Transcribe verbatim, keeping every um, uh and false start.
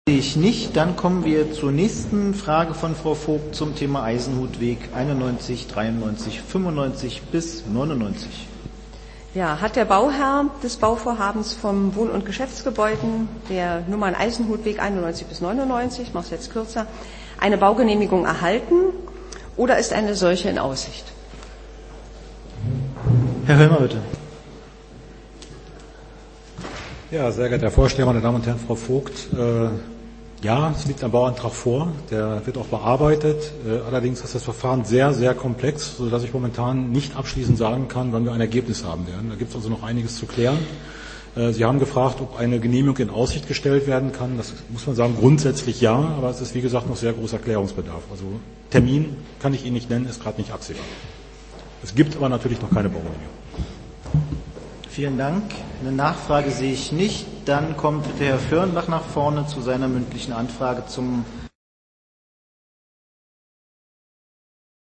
Sehe ich nicht. Dann kommen wir zur nächsten Frage von Frau Vogt zum Thema Eisenhutweg einundneunzig, dreiundneunzig, fünfundneunzig bis neunundneunzig. Ja, hat der Bauherr des Bauvorhabens vom Wohn- und Geschäftsgebäuden der Nummern Eisenhutweg einundneunzig bis neunundneunzig, ich mache es jetzt kürzer, eine Baugenehmigung erhalten oder ist eine solche in Aussicht? Herr Höllmer, bitte. Ja, sehr geehrter Herr Vorsteher, meine Damen und Herren, Frau Vogt, äh, ja, es liegt ein Bauantrag vor, der wird auch bearbeitet. Äh, allerdings ist das Verfahren sehr, sehr komplex, sodass ich momentan nicht abschließend sagen kann, wann wir ein Ergebnis haben werden. Da gibt es also noch einiges zu klären. Äh, Sie haben gefragt, ob eine Genehmigung in Aussicht gestellt werden kann. Das muss man sagen, grundsätzlich ja, aber es ist wie gesagt noch sehr großer Klärungsbedarf. Also Termin kann ich Ihnen nicht nennen, ist gerade nicht absehbar. Es gibt aber natürlich noch keine Baugenehmigung. Vielen Dank. Eine Nachfrage sehe ich nicht. Dann kommt bitte Herr Fürnbach nach vorne zu seiner mündlichen Anfrage zum